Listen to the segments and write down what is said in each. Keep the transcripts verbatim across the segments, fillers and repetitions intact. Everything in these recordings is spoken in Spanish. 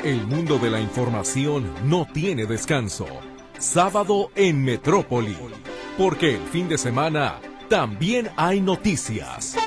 El mundo de la información no tiene descanso. Sábado en Metrópoli, porque el fin de semana también hay noticias.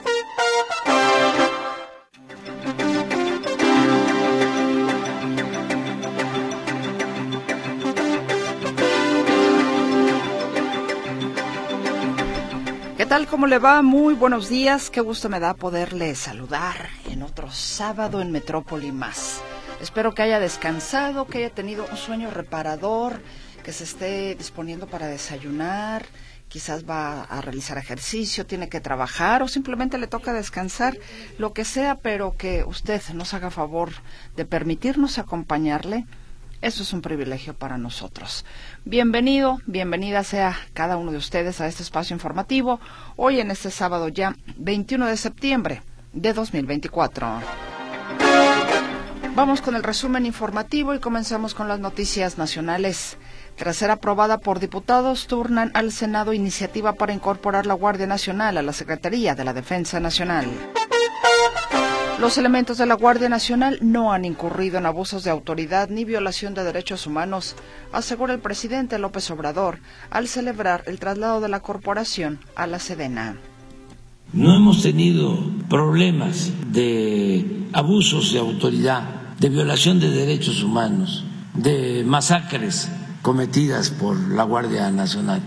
¿Qué tal? ¿Cómo le va? Muy buenos días. Qué gusto me da poderle saludar en otro sábado en Metrópoli más. Espero que haya descansado, que haya tenido un sueño reparador, que se esté disponiendo para desayunar, quizás va a realizar ejercicio, tiene que trabajar o simplemente le toca descansar, lo que sea, pero que usted nos haga favor de permitirnos acompañarle. Eso es un privilegio para nosotros. Bienvenido, bienvenida sea cada uno de ustedes a este espacio informativo, hoy en este sábado ya veintiuno de septiembre de dos mil veinticuatro. Vamos con el resumen informativo y comenzamos con las noticias nacionales. Tras ser aprobada por diputados, turnan al Senado iniciativa para incorporar la Guardia Nacional a la Secretaría de la Defensa Nacional. Los elementos de la Guardia Nacional no han incurrido en abusos de autoridad ni violación de derechos humanos, asegura el presidente López Obrador al celebrar el traslado de la corporación a la Sedena. No hemos tenido problemas de abusos de autoridad, de violación de derechos humanos, de masacres cometidas por la Guardia Nacional.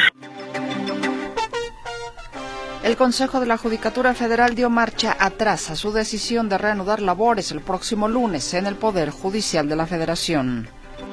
El Consejo de la Judicatura Federal dio marcha atrás a su decisión de reanudar labores el próximo lunes en el Poder Judicial de la Federación.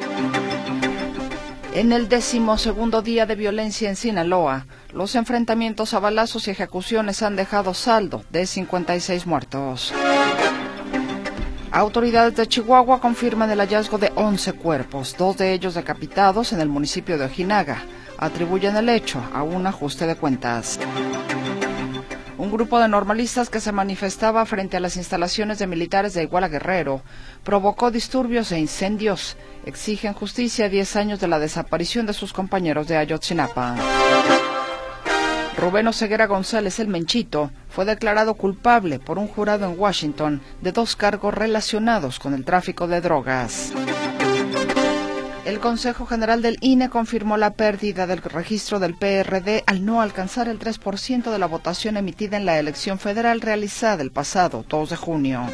En el decimosegundo día de violencia en Sinaloa, los enfrentamientos a balazos y ejecuciones han dejado saldo de cincuenta y seis muertos. Autoridades de Chihuahua confirman el hallazgo de once cuerpos, dos de ellos decapitados en el municipio de Ojinaga. Atribuyen el hecho a un ajuste de cuentas. Un grupo de normalistas que se manifestaba frente a las instalaciones de militares de Iguala Guerrero provocó disturbios e incendios. Exigen justicia a diez años de la desaparición de sus compañeros de Ayotzinapa. Rubén Oseguera González, el Menchito, fue declarado culpable por un jurado en Washington de dos cargos relacionados con el tráfico de drogas. El Consejo General del I N E confirmó la pérdida del registro del P R D al no alcanzar el tres por ciento de la votación emitida en la elección federal realizada el pasado dos de junio.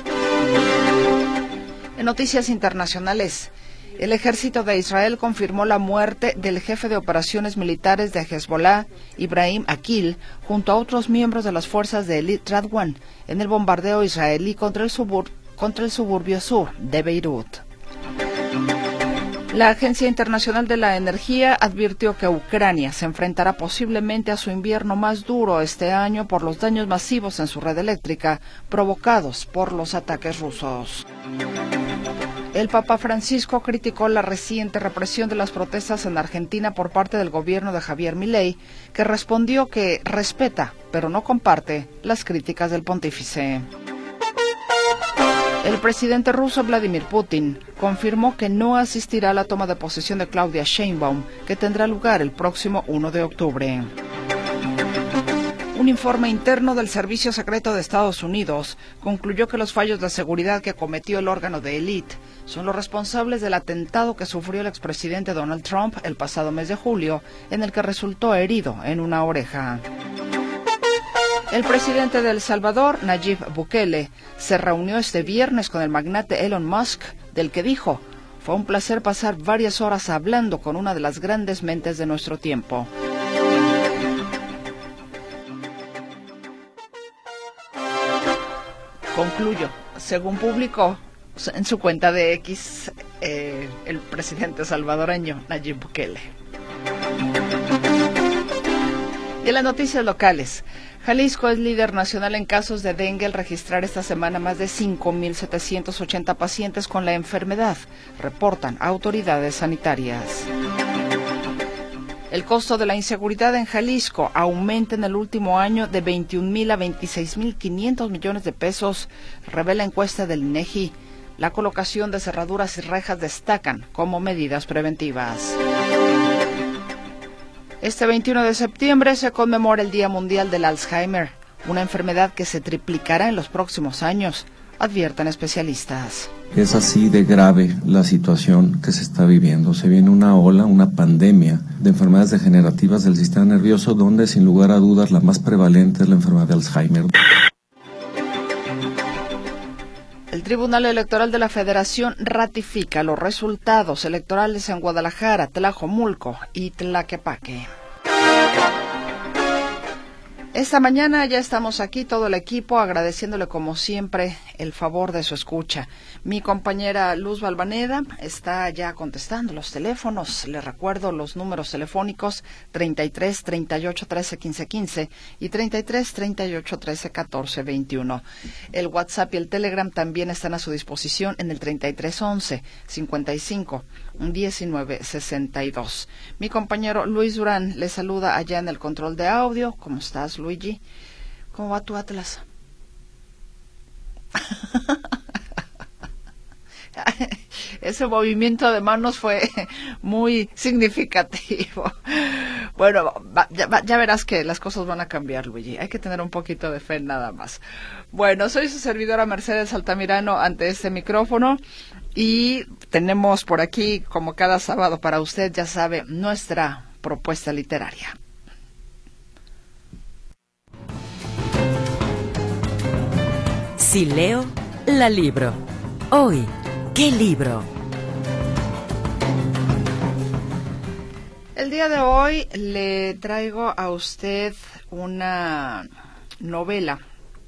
En noticias internacionales, el ejército de Israel confirmó la muerte del jefe de operaciones militares de Hezbollah, Ibrahim Akil, junto a otros miembros de las fuerzas de Elite Radwan, en el bombardeo israelí contra el, subur- contra el suburbio sur de Beirut. La Agencia Internacional de la Energía advirtió que Ucrania se enfrentará posiblemente a su invierno más duro este año por los daños masivos en su red eléctrica provocados por los ataques rusos. El Papa Francisco criticó la reciente represión de las protestas en Argentina por parte del gobierno de Javier Milei, que respondió que respeta, pero no comparte, las críticas del pontífice. El presidente ruso Vladimir Putin confirmó que no asistirá a la toma de posesión de Claudia Sheinbaum, que tendrá lugar el próximo uno de octubre. Un informe interno del Servicio Secreto de Estados Unidos concluyó que los fallos de seguridad que cometió el órgano de élite son los responsables del atentado que sufrió el expresidente Donald Trump el pasado mes de julio, en el que resultó herido en una oreja. El presidente de El Salvador, Nayib Bukele, se reunió este viernes con el magnate Elon Musk, del que dijo: "Fue un placer pasar varias horas hablando con una de las grandes mentes de nuestro tiempo". Concluyo, según publicó en su cuenta de X eh, el presidente salvadoreño Nayib Bukele. Y en las noticias locales, Jalisco es líder nacional en casos de dengue al registrar esta semana más de cinco mil setecientos ochenta pacientes con la enfermedad, reportan autoridades sanitarias. El costo de la inseguridad en Jalisco aumenta en el último año de veintiún mil a veintiséis mil quinientos millones de pesos, revela encuesta del INEGI. La colocación de cerraduras y rejas destacan como medidas preventivas. Este veintiuno de septiembre se conmemora el Día Mundial del Alzheimer, una enfermedad que se triplicará en los próximos años. advierten especialistas. Es así de grave la situación que se está viviendo. Se viene una ola, una pandemia de enfermedades degenerativas del sistema nervioso, donde sin lugar a dudas la más prevalente es la enfermedad de Alzheimer. El Tribunal Electoral de la Federación ratifica los resultados electorales en Guadalajara, Tlajomulco y Tlaquepaque. Esta mañana ya estamos aquí, todo el equipo, agradeciéndole como siempre el favor de su escucha. Mi compañera Luz Valvaneda está ya contestando los teléfonos. Les recuerdo los números telefónicos treinta y tres, treinta y ocho, trece, quince, quince y treinta y tres, treinta y ocho, trece, catorce, veintiuno. El WhatsApp y el Telegram también están a su disposición en el treinta y tres, once, cincuenta y cinco, diecinueve, sesenta y dos. Mi compañero Luis Durán le saluda allá en el control de audio. ¿Cómo estás, Luigi? ¿Cómo va tu Atlas? Ese movimiento de manos fue muy significativo. Bueno, ya, ya verás que las cosas van a cambiar, Luigi. Hay que tener un poquito de fe nada más. Bueno, soy su servidora Mercedes Altamirano ante este micrófono y tenemos por aquí, como cada sábado para usted, ya sabe, nuestra propuesta literaria. Si leo, la libro. Hoy, ¿qué libro? El día de hoy le traigo a usted una novela,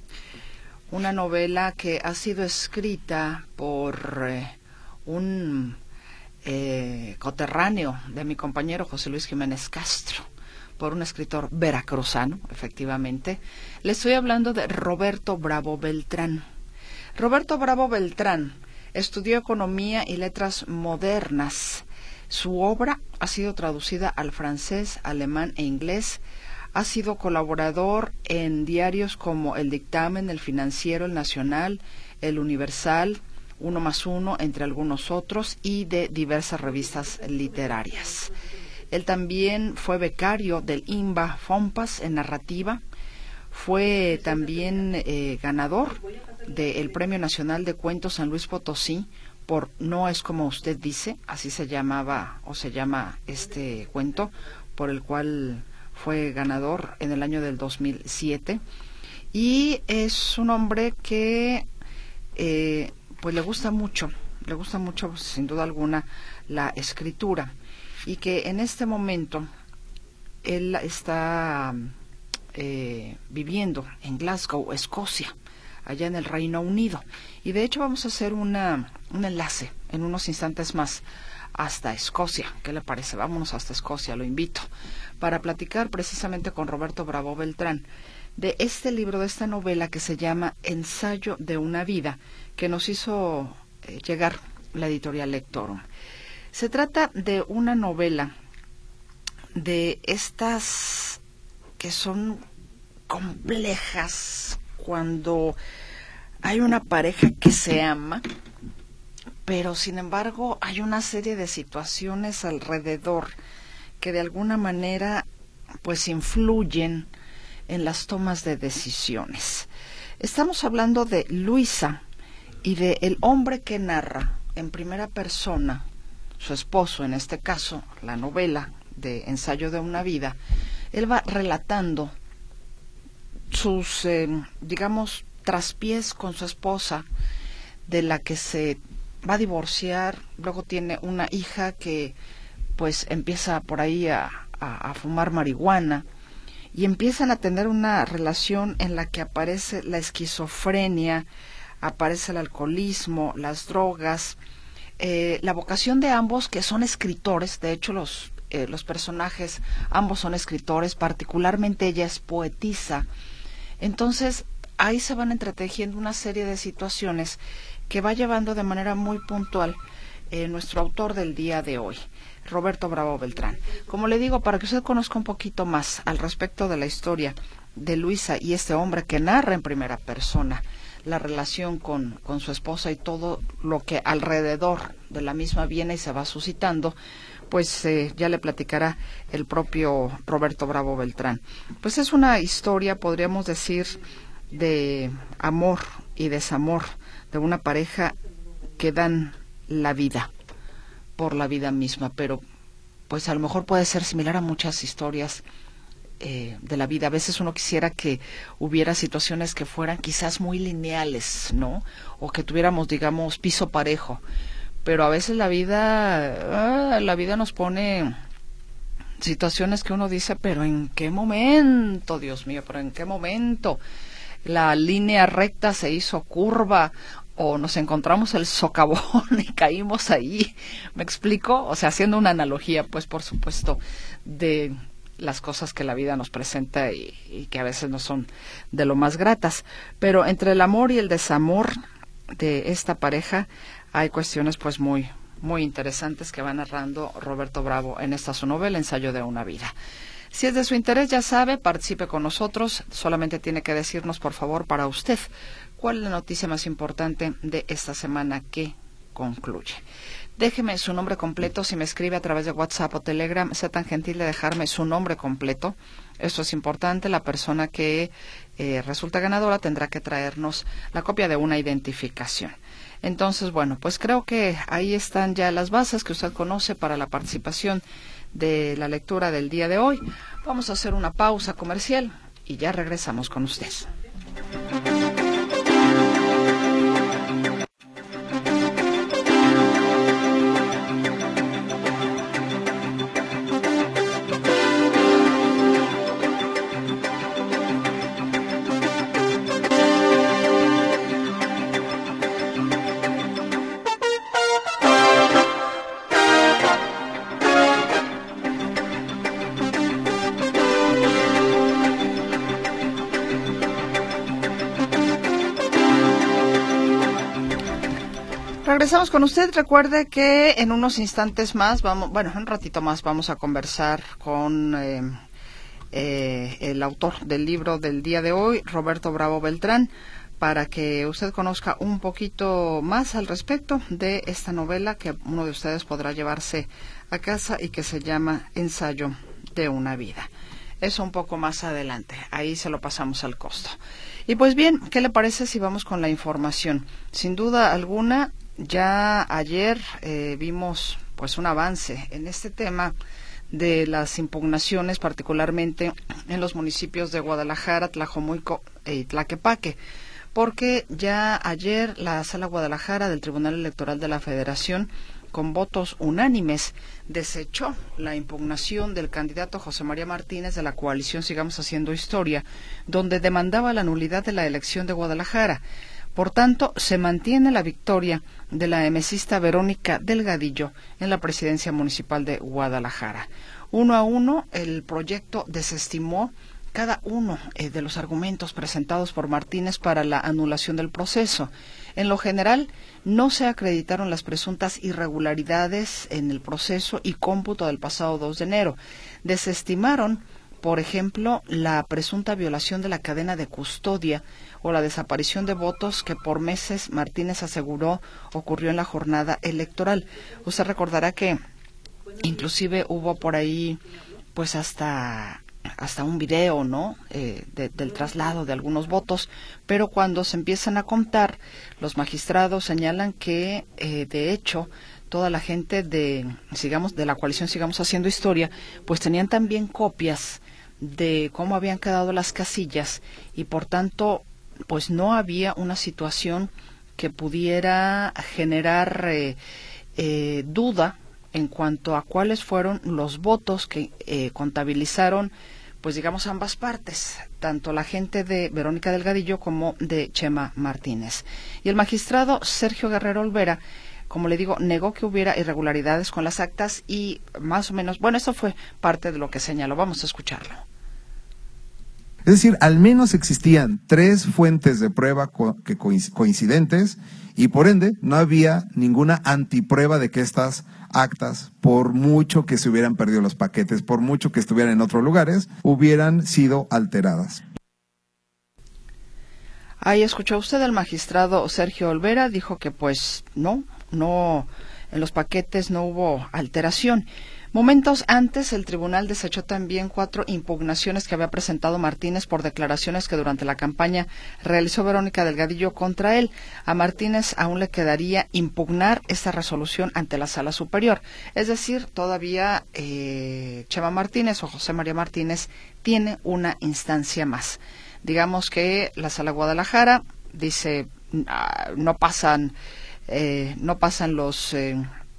una novela que ha sido escrita por eh, un eh, coterráneo de mi compañero José Luis Jiménez Castro, por un escritor veracruzano, efectivamente. Le estoy hablando de Roberto Bravo Beltrán. Roberto Bravo Beltrán estudió Economía y Letras Modernas. Su obra ha sido traducida al francés, alemán e inglés. Ha sido colaborador en diarios como El Dictamen, El Financiero, El Nacional, El Universal, Uno más Uno, entre algunos otros, y de diversas revistas literarias. Él también fue becario del INBA FOMPAS en narrativa. Fue también eh, ganador del Premio Nacional de Cuentos San Luis Potosí por No es como usted dice, así se llamaba o se llama este cuento, por el cual fue ganador en el año del dos mil siete. Y es un hombre que eh, pues le gusta mucho, le gusta mucho sin duda alguna la escritura, y que en este momento él está eh, viviendo en Glasgow, Escocia, allá en el Reino Unido. Y de hecho vamos a hacer una, un enlace en unos instantes más hasta Escocia. ¿Qué le parece? Vámonos hasta Escocia, lo invito, para platicar precisamente con Roberto Bravo Beltrán de este libro, de esta novela que se llama Ensayo de una vida, que nos hizo eh, llegar la editorial Lectorum. Se trata de una novela de estas que son complejas cuando hay una pareja que se ama, pero sin embargo hay una serie de situaciones alrededor que de alguna manera pues influyen en las tomas de decisiones. Estamos hablando de Luisa y de el hombre que narra en primera persona, su esposo en este caso, la novela de Ensayo de una vida. Él va relatando sus, eh, digamos, traspiés con su esposa, de la que se va a divorciar. Luego tiene una hija que pues empieza por ahí a, a, a fumar marihuana, y empiezan a tener una relación en la que aparece la esquizofrenia, aparece el alcoholismo, las drogas, eh, la vocación de ambos, que son escritores. De hecho los, eh, los personajes ambos son escritores, particularmente ella es poetisa. Entonces ahí se van entretejiendo una serie de situaciones que va llevando de manera muy puntual eh, nuestro autor del día de hoy, Roberto Bravo Beltrán. Como le digo, para que usted conozca un poquito más al respecto de la historia de Luisa y este hombre que narra en primera persona la relación con, con su esposa y todo lo que alrededor de la misma viene y se va suscitando, pues eh, ya le platicará el propio Roberto Bravo Beltrán. Pues es una historia, podríamos decir, de amor y desamor, de una pareja que dan la vida por la vida misma, pero pues a lo mejor puede ser similar a muchas historias eh, de la vida. A veces uno quisiera que hubiera situaciones que fueran quizás muy lineales, ¿no? O que tuviéramos, digamos, piso parejo, pero a veces la vida, ah, la vida nos pone situaciones que uno dice, pero ¿en qué momento, Dios mío, pero en qué momento la línea recta se hizo curva o nos encontramos el socavón y caímos ahí? ¿Me explico? O sea, haciendo una analogía, pues, por supuesto, de las cosas que la vida nos presenta y, y que a veces no son de lo más gratas. Pero entre el amor y el desamor de esta pareja hay cuestiones, pues, muy muy interesantes que va narrando Roberto Bravo en esta su novela, Ensayo de una vida. Si es de su interés, ya sabe, participe con nosotros. Solamente tiene que decirnos, por favor, para usted, cuál es la noticia más importante de esta semana que concluye. Déjeme su nombre completo. Si me escribe a través de WhatsApp o Telegram, sea tan gentil de dejarme su nombre completo. Esto es importante. La persona que eh, resulta ganadora tendrá que traernos la copia de una identificación. Entonces, bueno, pues creo que ahí están ya las bases que usted conoce para la participación de la lectura del día de hoy. Vamos a hacer una pausa comercial y ya regresamos con usted. Regresamos con usted. Recuerde que en unos instantes más, vamos, bueno, un ratito más vamos a conversar con eh, eh, el autor del libro del día de hoy, Roberto Bravo Beltrán, para que usted conozca un poquito más al respecto de esta novela que uno de ustedes podrá llevarse a casa y que se llama Ensayo de una vida. Eso un poco más adelante, ahí se lo pasamos al costo. Y pues bien, ¿qué le parece si vamos con la información? Sin duda alguna, ya ayer eh, vimos pues un avance en este tema de las impugnaciones, particularmente en los municipios de Guadalajara, Tlajomulco y Tlaquepaque, porque ya ayer la Sala Guadalajara del Tribunal Electoral de la Federación, con votos unánimes, desechó la impugnación del candidato José María Martínez de la coalición Sigamos Haciendo Historia, donde demandaba la nulidad de la elección de Guadalajara. Por tanto, se mantiene la victoria de la emesista Verónica Delgadillo en la presidencia municipal de Guadalajara. Uno a uno, el proyecto desestimó cada uno eh, de los argumentos presentados por Martínez para la anulación del proceso. En lo general, no se acreditaron las presuntas irregularidades en el proceso y cómputo del pasado dos de enero. Desestimaron, por ejemplo, la presunta violación de la cadena de custodia o la desaparición de votos que por meses Martínez aseguró ocurrió en la jornada electoral. Usted recordará que inclusive hubo por ahí pues hasta hasta un video, ¿no? Eh, de, del traslado de algunos votos, pero cuando se empiezan a contar, los magistrados señalan que eh, de hecho toda la gente de sigamos de la coalición Sigamos Haciendo Historia, pues tenían también copias de cómo habían quedado las casillas y por tanto pues no había una situación que pudiera generar eh, eh, duda en cuanto a cuáles fueron los votos que eh, contabilizaron, pues digamos ambas partes, tanto la gente de Verónica Delgadillo como de Chema Martínez. Y el magistrado Sergio Guerrero Olvera, como le digo, negó que hubiera irregularidades con las actas y más o menos, bueno, eso fue parte de lo que señaló. Vamos a escucharlo. Es decir, al menos existían tres fuentes de prueba co que coincidentes y por ende no había ninguna antiprueba de que estas actas, por mucho que se hubieran perdido los paquetes, por mucho que estuvieran en otros lugares, hubieran sido alteradas. Ahí escuchó usted al magistrado Sergio Olvera, dijo que pues no, no, en los paquetes no hubo alteración. Momentos antes, el tribunal desechó también cuatro impugnaciones que había presentado Martínez por declaraciones que durante la campaña realizó Verónica Delgadillo contra él. A Martínez aún le quedaría impugnar esta resolución ante la Sala Superior. Es decir, todavía eh, Chema Martínez o José María Martínez tiene una instancia más. Digamos que la Sala Guadalajara dice uh, no pasan eh, no pasan los eh,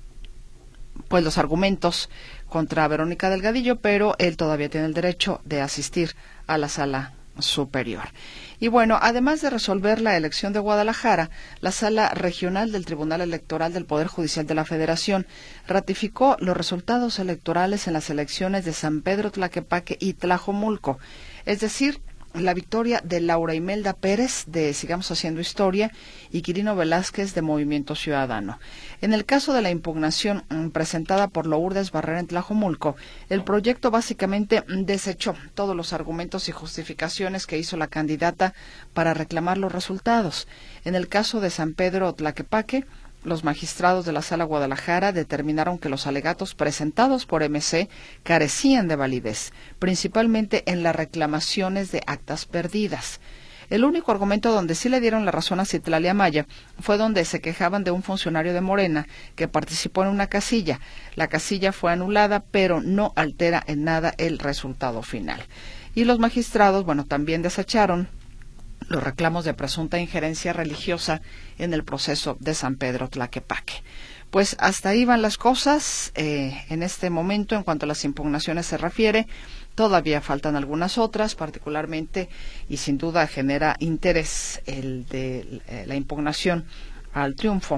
pues los argumentos contra Verónica Delgadillo, pero él todavía tiene el derecho de asistir a la Sala Superior. Y bueno, además de resolver la elección de Guadalajara, la Sala Regional del Tribunal Electoral del Poder Judicial de la Federación ratificó los resultados electorales en las elecciones de San Pedro Tlaquepaque y Tlajomulco, es decir, la victoria de Laura Imelda Pérez de Sigamos Haciendo Historia y Quirino Velázquez de Movimiento Ciudadano. En el caso de la impugnación mmm, presentada por Lourdes Barrera en Tlajomulco, el proyecto básicamente desechó todos los argumentos y justificaciones que hizo la candidata para reclamar los resultados. En el caso de San Pedro Tlaquepaque, los magistrados de la Sala Guadalajara determinaron que los alegatos presentados por M C carecían de validez, principalmente en las reclamaciones de actas perdidas. El único argumento donde sí le dieron la razón a Citlali Amaya fue donde se quejaban de un funcionario de Morena que participó en una casilla. La casilla fue anulada, pero no altera en nada el resultado final. Y los magistrados, bueno, también desecharon los reclamos de presunta injerencia religiosa en el proceso de San Pedro Tlaquepaque. Pues hasta ahí van las cosas eh, en este momento en cuanto a las impugnaciones se refiere. Todavía faltan algunas otras, particularmente y sin duda genera interés el de eh, la impugnación al triunfo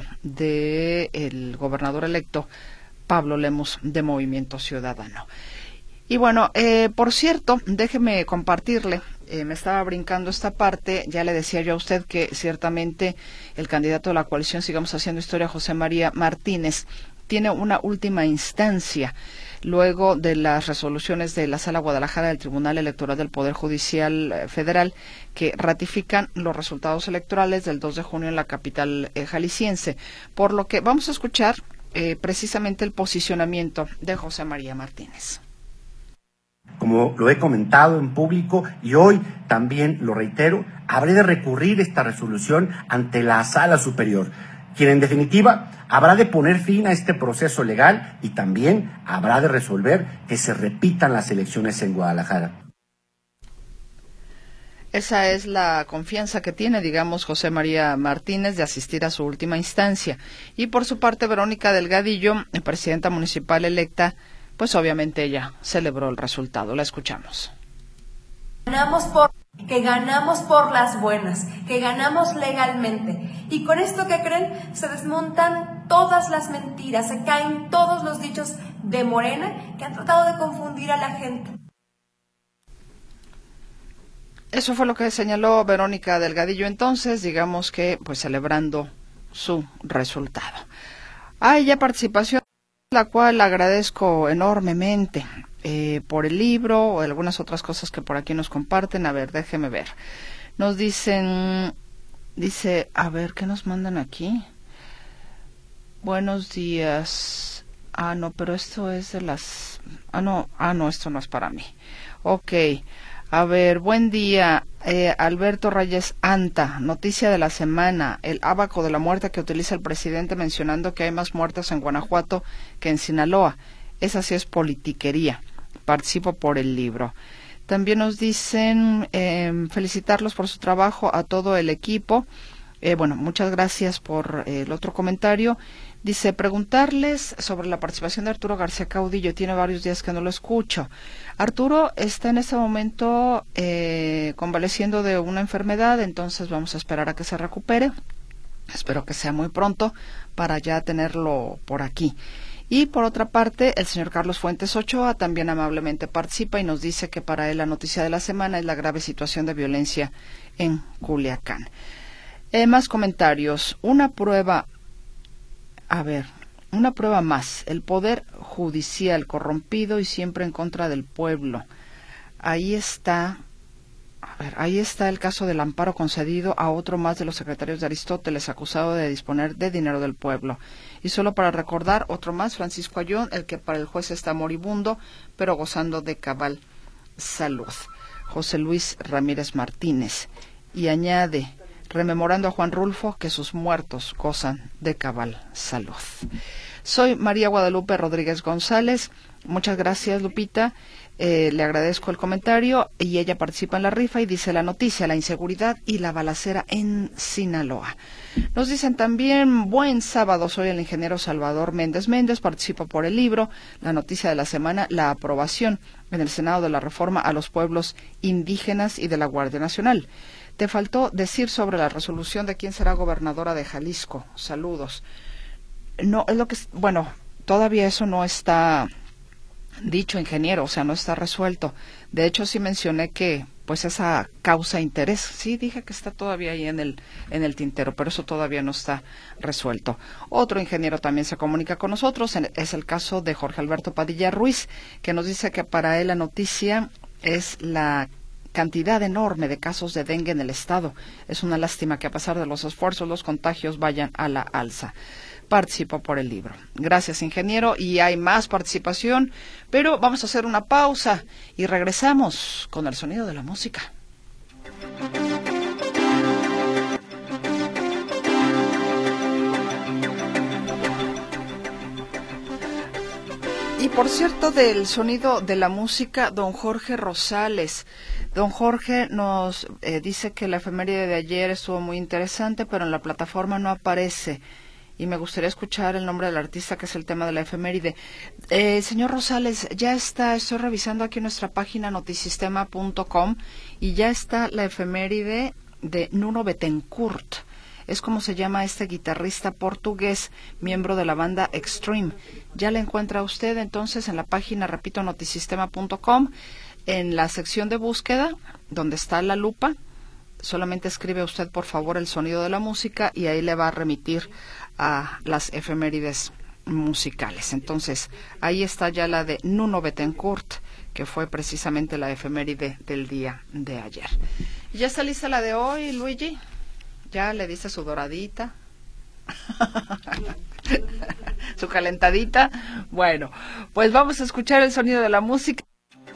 del gobernador electo Pablo Lemus de Movimiento Ciudadano. Y bueno, eh, por cierto, déjeme compartirle, eh, me estaba brincando esta parte, ya le decía yo a usted que ciertamente el candidato de la coalición Sigamos Haciendo Historia, José María Martínez, tiene una última instancia luego de las resoluciones de la Sala Guadalajara del Tribunal Electoral del Poder Judicial Federal que ratifican los resultados electorales del dos de junio en la capital eh, jalisciense, por lo que vamos a escuchar eh, precisamente el posicionamiento de José María Martínez. Como lo he comentado en público y hoy también lo reitero, habré de recurrir esta resolución ante la Sala Superior, quien en definitiva habrá de poner fin a este proceso legal y también habrá de resolver que se repitan las elecciones en Guadalajara. Esa es la confianza que tiene, digamos, José María Martínez de asistir a su última instancia. Y por su parte, Verónica Delgadillo, presidenta municipal electa, pues obviamente ella celebró el resultado. La escuchamos. Ganamos por, que ganamos por las buenas, que ganamos legalmente. Y con esto, ¿qué creen? Se desmontan todas las mentiras, se caen todos los dichos de Morena que han tratado de confundir a la gente. Eso fue lo que señaló Verónica Delgadillo entonces, digamos que pues celebrando su resultado. Hay ya participación, la cual agradezco enormemente eh, por el libro o algunas otras cosas que por aquí nos comparten. A ver, déjeme ver. Nos dicen, dice, a ver, ¿qué nos mandan aquí? Buenos días. Ah, no, pero esto es de las... Ah, no, ah, no, esto no es para mí. Ok. A ver, buen día, eh, Alberto Reyes Anta, noticia de la semana, el ábaco de la muerte que utiliza el presidente mencionando que hay más muertes en Guanajuato que en Sinaloa. Esa sí es politiquería. Participo por el libro. También nos dicen eh, felicitarlos por su trabajo a todo el equipo. Eh, bueno, muchas gracias por eh, el otro comentario. Dice, preguntarles sobre la participación de Arturo García Caudillo. Tiene varios días que no lo escucho. Arturo está en este momento eh, convaleciendo de una enfermedad, entonces vamos a esperar a que se recupere. Espero que sea muy pronto para ya tenerlo por aquí. Y por otra parte, el señor Carlos Fuentes Ochoa también amablemente participa y nos dice que para él la noticia de la semana es la grave situación de violencia en Culiacán. Eh, más comentarios. Una prueba... A ver, una prueba más. El poder judicial corrompido y siempre en contra del pueblo. Ahí está A ver, ahí está el caso del amparo concedido a otro más de los secretarios de Aristóteles, acusado de disponer de dinero del pueblo. Y solo para recordar, otro más, Francisco Ayón, el que para el juez está moribundo, pero gozando de cabal salud. José Luis Ramírez Martínez. Y añade, rememorando a Juan Rulfo, que sus muertos gozan de cabal salud. Soy María Guadalupe Rodríguez González. Muchas gracias, Lupita. Eh, le agradezco el comentario y ella participa en la rifa y dice la noticia, la inseguridad y la balacera en Sinaloa. Nos dicen también, buen sábado, soy el ingeniero Salvador Méndez Méndez, participo por el libro, la noticia de la semana, la aprobación en el Senado de la reforma a los pueblos indígenas y de la Guardia Nacional. Te faltó decir sobre la resolución de quién será gobernadora de Jalisco. Saludos. No, es lo que, bueno, todavía eso no está dicho, ingeniero, o sea, no está resuelto. De hecho, sí mencioné que, pues, esa causa interés, sí dije que está todavía ahí en el en el tintero, pero eso todavía no está resuelto. Otro ingeniero también se comunica con nosotros, es el caso de Jorge Alberto Padilla Ruiz, que nos dice que para él la noticia es la cantidad enorme de casos de dengue en el estado. Es una lástima que a pesar de los esfuerzos, los contagios vayan a la alza. Participo por el libro. Gracias, ingeniero, y hay más participación, pero vamos a hacer una pausa y regresamos con el sonido de la música. Y por cierto, del sonido de la música, don Jorge Rosales. Don Jorge nos eh, dice que la efeméride de ayer estuvo muy interesante, pero en la plataforma no aparece. Y me gustaría escuchar el nombre del artista, que es el tema de la efeméride. Eh, señor Rosales, ya está, estoy revisando aquí nuestra página notisistema punto com y ya está la efeméride de Nuno Bettencourt. Es como se llama este guitarrista portugués, miembro de la banda Extreme. Ya la encuentra usted entonces en la página, repito, notisistema punto com, en la sección de búsqueda, donde está la lupa. Solamente escribe usted, por favor, el sonido de la música y ahí le va a remitir a las efemérides musicales. Entonces, ahí está ya la de Nuno Bettencourt, que fue precisamente la efeméride del día de ayer. ¿Y ya está lista la de hoy, Luigi? ¿Ya le dice su doradita? ¿Su calentadita? Bueno, pues vamos a escuchar el sonido de la música.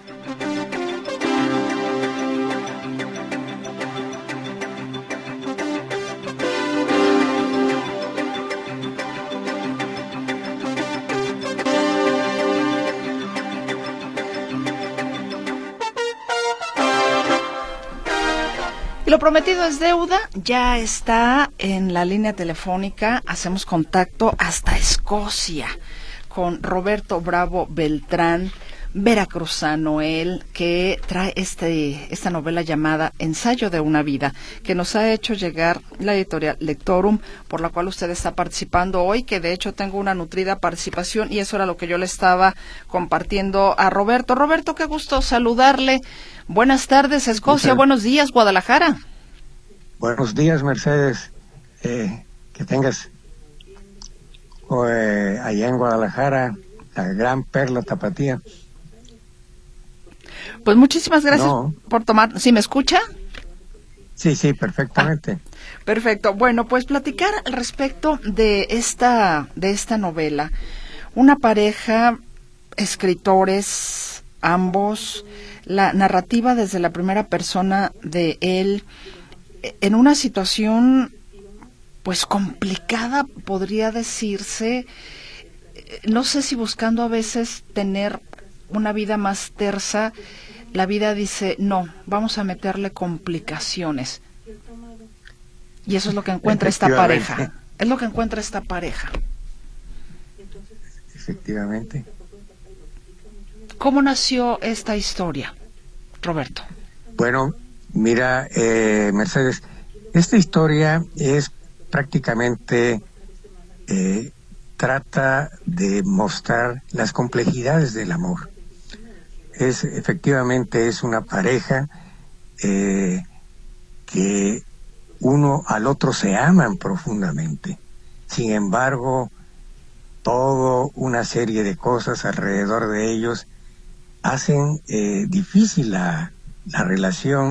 Y lo prometido es deuda, ya está en la línea telefónica, hacemos contacto hasta Escocia con Roberto Bravo Beltrán, veracruzano él, que trae este esta novela llamada Ensayo de una vida, que nos ha hecho llegar la editorial Lectorum, por la cual usted está participando hoy, que de hecho tengo una nutrida participación y eso era lo que yo le estaba compartiendo a Roberto. Roberto, qué gusto saludarle. Buenas tardes, Escocia. Muchas... Buenos días, Guadalajara. Buenos días, Mercedes. Eh, que tengas eh, allá en Guadalajara la gran perla tapatía. Pues muchísimas gracias no. por tomar. ¿Sí me escucha? Sí, sí, perfectamente. Ah, perfecto. Bueno, pues platicar al respecto de esta de esta novela. Una pareja, escritores, ambos. La narrativa desde la primera persona de él, en una situación pues complicada, podría decirse, no sé si buscando a veces tener una vida más tersa, la vida dice, no, vamos a meterle complicaciones. Y eso es lo que encuentra esta pareja, es lo que encuentra esta pareja. Efectivamente. ¿Cómo nació esta historia, Roberto? Bueno, mira, eh, Mercedes, esta historia es prácticamente, eh, trata de mostrar las complejidades del amor. Es, efectivamente, es una pareja eh, que uno al otro se aman profundamente. Sin embargo, toda una serie de cosas alrededor de ellos hacen eh, difícil la, la relación,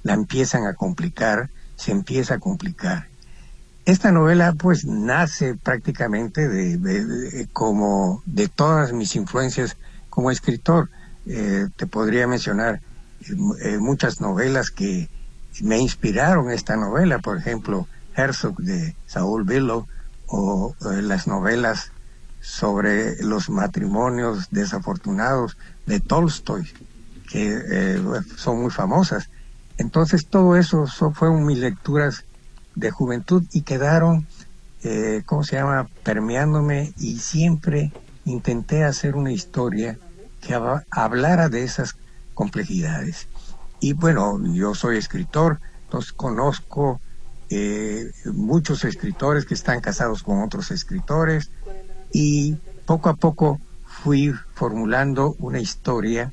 la empiezan a complicar, se empieza a complicar. Esta novela pues nace prácticamente de, de, de como de todas mis influencias como escritor. Eh, te podría mencionar eh, muchas novelas que me inspiraron esta novela, por ejemplo, Herzog de Saul Bellow, o eh, las novelas sobre los matrimonios desafortunados de Tolstoy, que eh, son muy famosas. Entonces todo eso, eso fueron mis lecturas de juventud y quedaron, eh, ¿cómo se llama?, permeándome, y siempre intenté hacer una historia que hab- hablara de esas complejidades. Y bueno, yo soy escritor, entonces conozco eh, muchos escritores que están casados con otros escritores, y poco a poco fui formulando una historia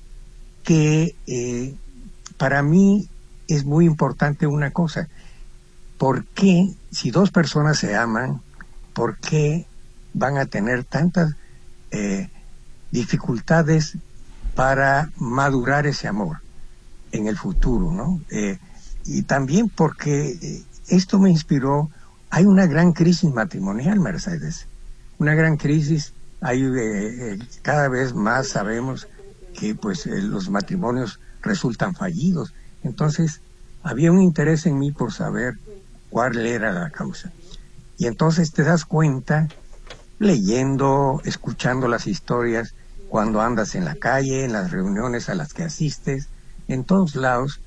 que eh, para mí es muy importante una cosa. ¿Por qué, si dos personas se aman, por qué van a tener tantas eh, dificultades para madurar ese amor en el futuro, ¿no? Eh, y también porque eh, esto me inspiró. Hay una gran crisis matrimonial, Mercedes, una gran crisis. Hay eh, eh, cada vez más sabemos que pues eh, los matrimonios resultan fallidos. Entonces había un interés en mí por saber cuál era la causa. Y entonces te das cuenta, leyendo, escuchando las historias, cuando andas en la calle, en las reuniones a las que asistes, en todos lados,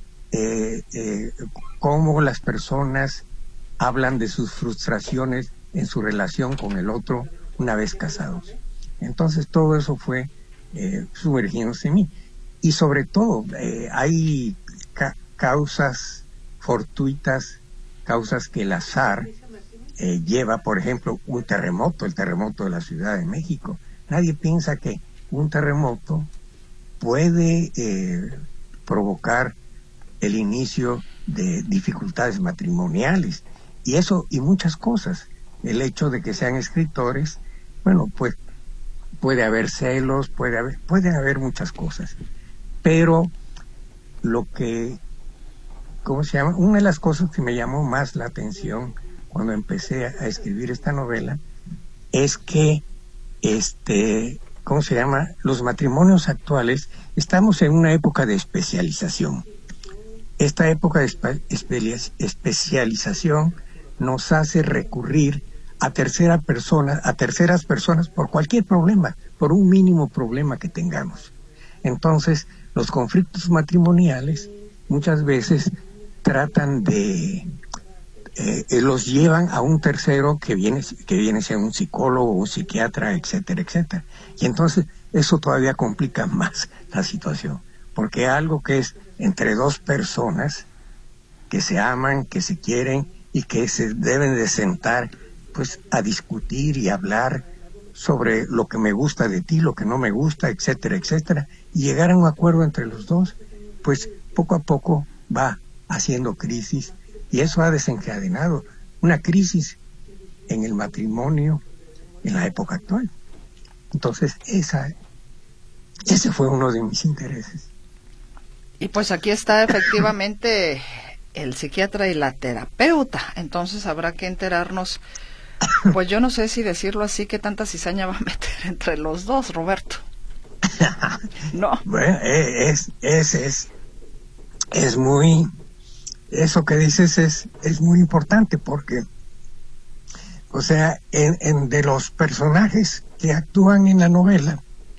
eh, eh, cómo las personas hablan de sus frustraciones en su relación con el otro una vez casados. Entonces todo eso fue eh, sumergiéndose en mí. Y sobre todo, eh, hay ca- causas fortuitas, causas que el azar eh, lleva, por ejemplo, un terremoto, el terremoto de la Ciudad de México. Nadie piensa que un terremoto puede eh, provocar el inicio de dificultades matrimoniales, y eso y muchas cosas. El hecho de que sean escritores, bueno, pues puede haber celos, puede haber, puede haber muchas cosas. Pero lo que, ¿cómo se llama? Una de las cosas que me llamó más la atención cuando empecé a escribir esta novela es que, este, ¿cómo se llama? Los matrimonios actuales, estamos en una época de especialización. Esta época de espe- espe- especialización nos hace recurrir a tercera persona, a terceras personas por cualquier problema, por un mínimo problema que tengamos. Entonces, los conflictos matrimoniales muchas veces tratan de eh, los llevan a un tercero que viene que viene a ser un psicólogo, un psiquiatra, etcétera, etcétera. Y entonces eso todavía complica más la situación, porque algo que es entre dos personas que se aman, que se quieren y que se deben de sentar pues a discutir y hablar sobre lo que me gusta de ti, lo que no me gusta, etcétera, etcétera, y llegar a un acuerdo entre los dos, pues poco a poco va haciendo crisis, y eso ha desencadenado una crisis en el matrimonio en la época actual. Entonces esa ese fue uno de mis intereses. Y pues aquí está efectivamente el psiquiatra y la terapeuta, entonces habrá que enterarnos, pues yo no sé si decirlo así, que tanta cizaña va a meter entre los dos, Roberto. No. Bueno, es, es, es, es muy, eso que dices es, es muy importante, porque, o sea, en, en de los personajes que actúan en la novela,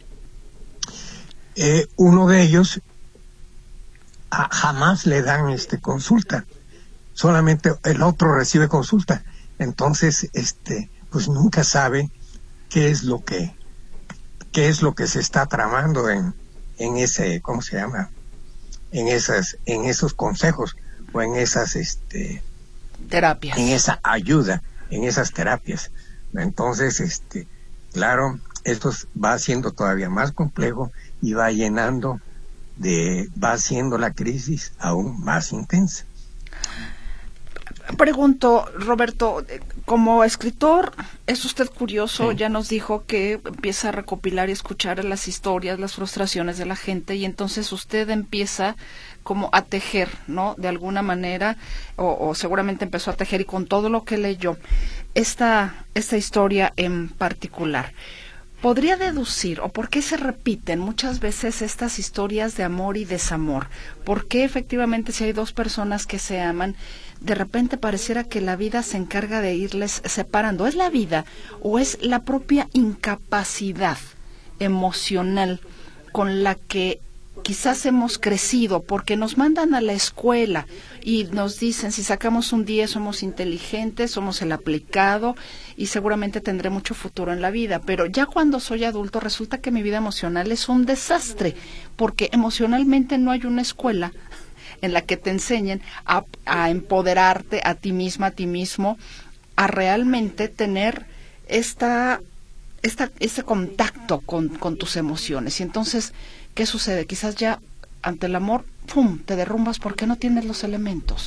eh, uno de ellos a, jamás le dan este consulta, solamente el otro recibe consulta. Entonces, este, pues nunca sabe qué es lo que, qué es lo que se está tramando en, en ese, ¿cómo se llama? En esas, en esos consejos o en esas, este, terapias, en esa ayuda, en esas terapias. Entonces, este, claro, esto va haciendo todavía más complejo y va llenando de, va haciendo la crisis aún más intensa. Pregunto, Roberto, como escritor, es usted curioso, Sí. ya nos dijo que empieza a recopilar y escuchar las historias, las frustraciones de la gente, y entonces usted empieza como a tejer, ¿no? De alguna manera, o, o seguramente empezó a tejer, y con todo lo que leyó, esta, esta historia en particular. ¿Podría deducir, o por qué se repiten muchas veces estas historias de amor y desamor? ¿Por qué efectivamente si hay dos personas que se aman, de repente pareciera que la vida se encarga de irles separando? ¿Es la vida o es la propia incapacidad emocional con la que quizás hemos crecido? Porque nos mandan a la escuela y nos dicen, si sacamos un diez somos inteligentes, somos el aplicado y seguramente tendré mucho futuro en la vida, pero ya cuando soy adulto resulta que mi vida emocional es un desastre, porque emocionalmente no hay una escuela en la que te enseñen a, a empoderarte a ti misma, a ti mismo, a realmente tener esta, esta, este contacto con, con tus emociones. Y entonces, ¿qué sucede? Quizás ya ante el amor, ¡pum!, te derrumbas porque no tienes los elementos.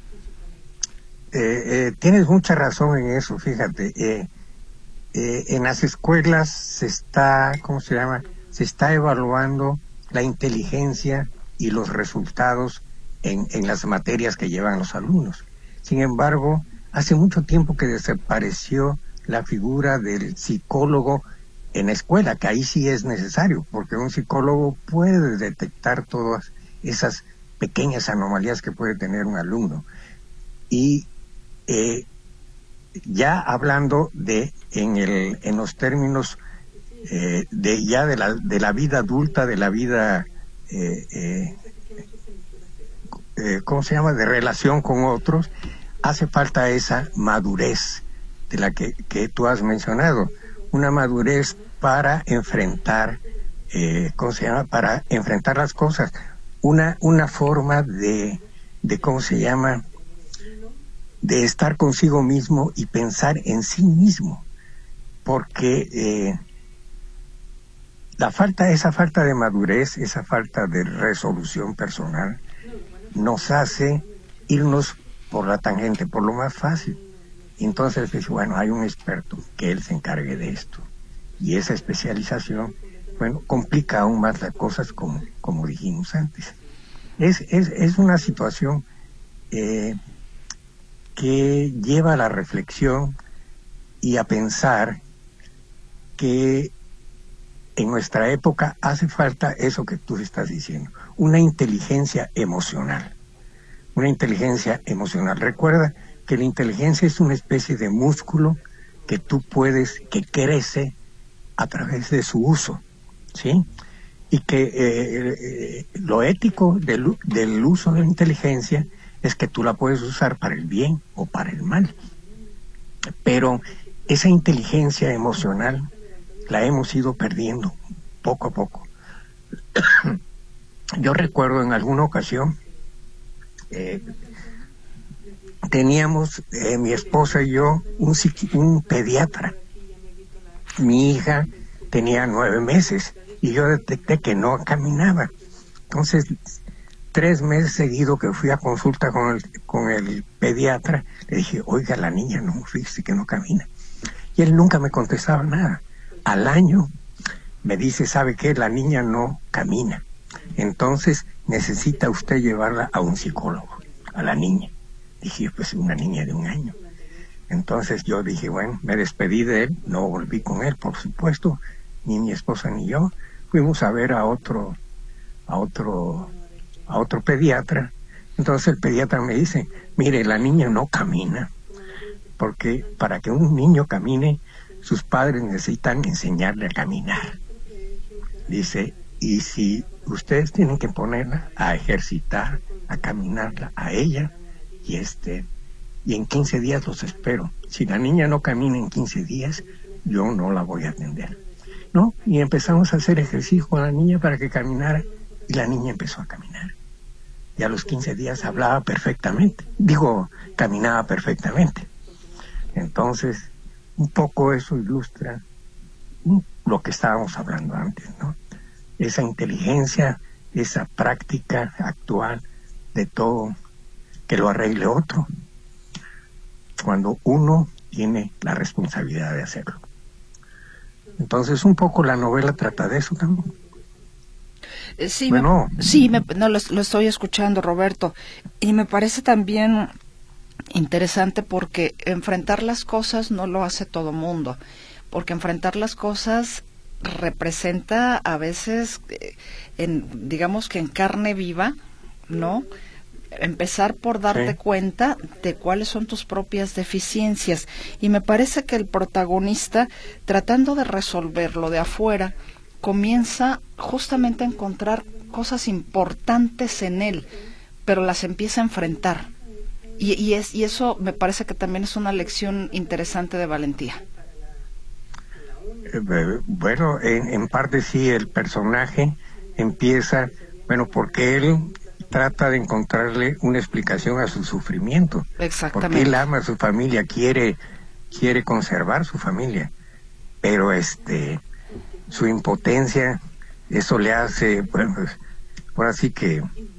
Eh, eh, tienes mucha razón en eso, fíjate. Eh, eh, en las escuelas se está, ¿cómo se llama? Se está evaluando la inteligencia y los resultados en, en las materias que llevan los alumnos. Sin embargo, hace mucho tiempo que desapareció la figura del psicólogo en la escuela, que ahí sí es necesario, porque un psicólogo puede detectar todas esas pequeñas anomalías que puede tener un alumno. Y eh, ya hablando de en el en los términos eh, de ya de la de la vida adulta, de la vida eh, eh, eh, ¿cómo se llama? De relación con otros, hace falta esa madurez de la que, que tú has mencionado, una madurez para enfrentar, eh, ¿cómo se llama? Para enfrentar las cosas, una una forma de, de ¿cómo se llama? De estar consigo mismo y pensar en sí mismo, porque eh, la falta, esa falta de madurez, esa falta de resolución personal, nos hace irnos por la tangente, por lo más fácil. Entonces, pues, bueno, hay un experto que él se encargue de esto. Y esa especialización, bueno, complica aún más las cosas, como, como dijimos antes. Es, es, es una situación eh, que lleva a la reflexión y a pensar que en nuestra época hace falta eso que tú estás diciendo, una inteligencia emocional. Una inteligencia emocional. Recuerda que la inteligencia es una especie de músculo que tú puedes, que crece a través de su uso, ¿sí? Y que eh, eh, lo ético del, del uso de la inteligencia es que tú la puedes usar para el bien o para el mal. Pero esa inteligencia emocional la hemos ido perdiendo poco a poco. Yo recuerdo en alguna ocasión, eh, teníamos, eh, mi esposa y yo, un, un pediatra. Mi hija tenía nueve meses y yo detecté que no caminaba. Entonces, tres meses seguidos que fui a consulta con el, con el pediatra, le dije, oiga, la niña no, fíjese que no camina. Y él nunca me contestaba nada. Al año me dice, ¿sabe qué? La niña no camina. Entonces necesita usted llevarla a un psicólogo, a la niña. Dije, pues una niña de un año. Entonces yo dije, bueno, me despedí de él, no volví con él, por supuesto, ni mi esposa ni yo. Fuimos a ver a otro, a otro, a otro pediatra. Entonces el pediatra me dice, mire, la niña no camina, porque para que un niño camine, sus padres necesitan enseñarle a caminar. Dice, y si ustedes tienen que ponerla a ejercitar, a caminarla, a ella, y este, y en quince días los espero. Si la niña no camina en quince días, yo no la voy a atender. ¿No? Y empezamos a hacer ejercicio con la niña para que caminara, y la niña empezó a caminar. Y a los quince días hablaba perfectamente, digo, caminaba perfectamente. Entonces, un poco eso ilustra lo que estábamos hablando antes, ¿no? Esa inteligencia, esa práctica actual de todo, que lo arregle otro. Cuando uno tiene la responsabilidad de hacerlo. Entonces, un poco la novela trata de eso también. Eh, sí, bueno, me, sí me, no, lo, lo estoy escuchando, Roberto, y me parece también interesante porque enfrentar las cosas no lo hace todo mundo, porque enfrentar las cosas representa a veces, eh, en, digamos que en carne viva, ¿no?, empezar por darte sí. cuenta de cuáles son tus propias deficiencias, y me parece que el protagonista, tratando de resolverlo de afuera, comienza justamente a encontrar cosas importantes en él, pero las empieza a enfrentar, y, y, es, y eso me parece que también es una lección interesante de valentía. Eh, bueno, en, en parte sí, el personaje empieza, bueno, porque él trata de encontrarle una explicación a su sufrimiento. Exactamente. Porque él ama a su familia, quiere, quiere conservar su familia, pero este, su impotencia, eso le hace, bueno, ahora sí que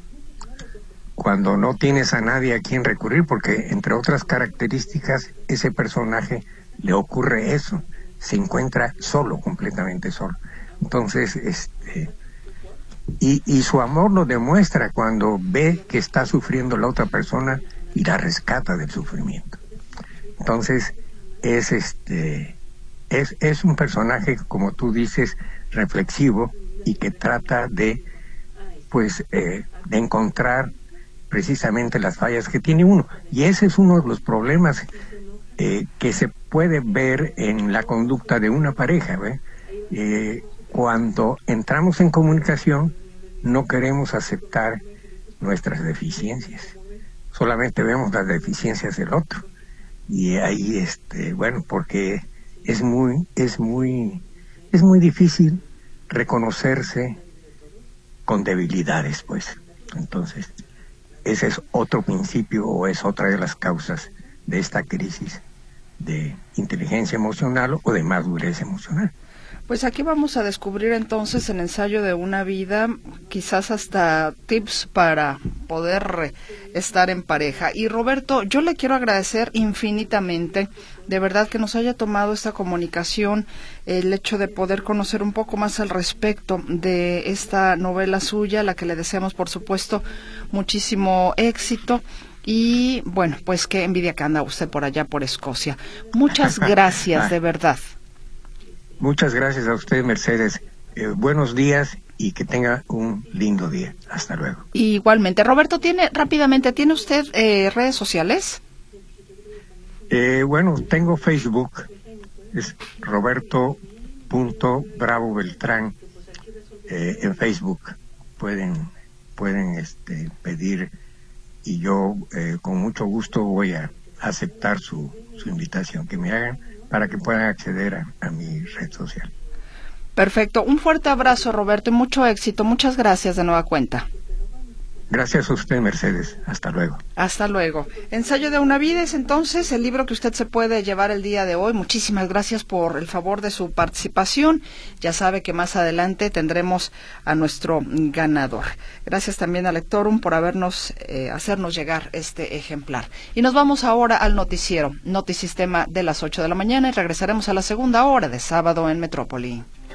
cuando no tienes a nadie a quien recurrir, porque entre otras características, ese personaje le ocurre eso, se encuentra solo, completamente solo. Entonces, este, y, y su amor lo demuestra cuando ve que está sufriendo la otra persona y la rescata del sufrimiento. Entonces, es este, es, es un personaje, como tú dices, reflexivo, y que trata de, pues, eh, de encontrar precisamente las fallas que tiene uno. Y ese es uno de los problemas eh, que se puede ver en la conducta de una pareja, ¿ve? Eh, cuando entramos en comunicación, no queremos aceptar nuestras deficiencias, solamente vemos las deficiencias del otro, y ahí, este, bueno, porque es muy, es muy, es muy difícil reconocerse con debilidades, pues. Entonces, ese es otro principio, o es otra de las causas de esta crisis de inteligencia emocional o de madurez emocional. Pues aquí vamos a descubrir entonces en Ensayo de una vida, quizás hasta tips para poder estar en pareja. Y Roberto, yo le quiero agradecer infinitamente, de verdad, que nos haya tomado esta comunicación, el hecho de poder conocer un poco más al respecto de esta novela suya, a la que le deseamos, por supuesto, muchísimo éxito. Y bueno, pues qué envidia que anda usted por allá, por Escocia. Muchas gracias, de verdad. Muchas gracias a usted, Mercedes. Eh, buenos días y que tenga un lindo día. Hasta luego. Igualmente. Roberto, tiene rápidamente, ¿tiene usted eh, redes sociales? Eh, bueno, tengo Facebook. Es Roberto punto Bravo Beltrán eh, en Facebook. Pueden, pueden este, pedir, y yo eh, con mucho gusto voy a aceptar su, su invitación que me hagan, para que puedan acceder a, a mi red social. Perfecto. Un fuerte abrazo, Roberto, y mucho éxito. Muchas gracias de nueva cuenta. Gracias a usted, Mercedes. Hasta luego. Hasta luego. Ensayo de una vida es entonces el libro que usted se puede llevar el día de hoy. Muchísimas gracias por el favor de su participación. Ya sabe que más adelante tendremos a nuestro ganador. Gracias también a Lectorum por habernos, eh, hacernos llegar este ejemplar. Y nos vamos ahora al noticiero, Notisistema de las ocho de la mañana, y regresaremos a la segunda hora de Sábado en Metrópoli.